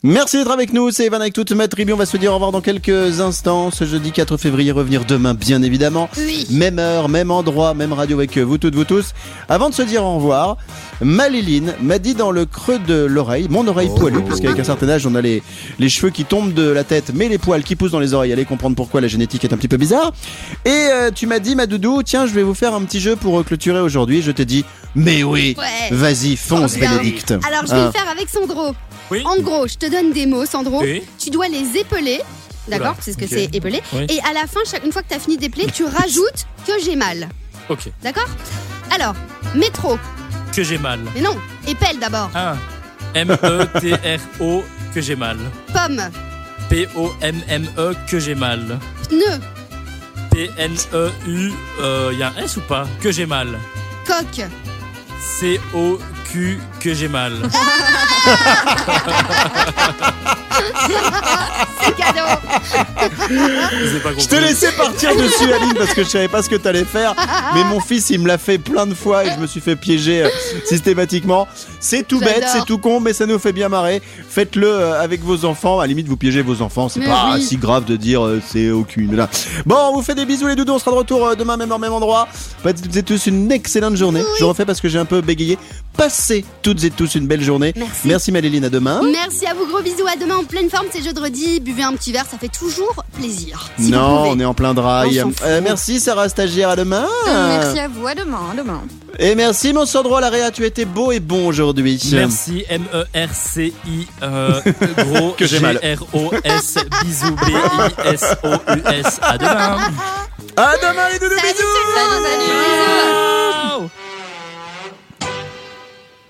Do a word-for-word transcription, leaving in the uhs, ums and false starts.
Merci d'être avec nous, c'est Evan avec toute ma tribu. On va se dire au revoir dans quelques instants. Ce jeudi quatre février, revenir demain bien évidemment. Oui. Même heure, même endroit, même radio avec vous toutes, vous tous. Avant de se dire au revoir, Maléline m'a dit dans le creux de l'oreille, mon oreille poilue, parce qu'avec un certain âge on a les, les cheveux qui tombent de la tête, mais les poils qui poussent dans les oreilles. Allez comprendre pourquoi la génétique est un petit peu bizarre. Et euh, tu m'as dit, ma doudou, tiens, je vais vous faire un petit jeu pour clôturer aujourd'hui. Je t'ai dit, mais oui, Ouais. vas-y, fonce, Bien. Bénédicte. Alors je vais Hein. le faire avec Sandro. Oui. En gros, je te donne des mots, Sandro. Oui. Tu dois les épeler. D'accord, Oula, c'est ce que ok. c'est épeler. Oui. Et à la fin, chaque, une fois que tu as fini d'épeler, tu rajoutes que j'ai mal. Ok. D'accord? Alors, métro. Que j'ai mal. Mais non, épelle d'abord. Ah. M E T R O, que j'ai mal. Pomme. P O M M E, que j'ai mal. Pneu. P N E U, euh, y a un S ou pas? Que j'ai mal. Coque. C O Q, que j'ai mal. C'est cadeau. Je pas Je te laissais partir dessus, Aline, parce que je savais pas ce que t'allais faire. Mais mon fils, il me l'a fait plein de fois et je me suis fait piéger euh, systématiquement. C'est tout bête, J'adore. c'est tout con, mais ça nous fait bien marrer. Faites-le euh, avec vos enfants. À la limite, vous piégez vos enfants. C'est Mais pas oui. si grave de dire euh, c'est aucune. Là. Bon, on vous fait des bisous, les doudous. On sera de retour euh, demain, même heure, même endroit. Passez toutes et tous une excellente journée. Je refais parce que j'ai un peu bégayé. Passez toutes et tous une belle journée. Merci. Merci Maléline, à demain. Merci à vous, gros bisous. À demain en pleine forme. C'est jeudi. Buvez un petit verre, ça fait toujours plaisir. Si non, vous pouvez. on est en plein drive. On s'en fout. Euh, merci Sarah Stagiaire, à demain. Merci à vous, à demain, à demain. Et merci mon Sandro à la réa, tu étais beau et bon aujourd'hui. Merci, M E R C I, euh, gros, Que j'ai G mal. R O S, bisous, B I S O U S. À demain. À demain les doudous, Salut, bisous. tout le monde. Salut, salut, bisous.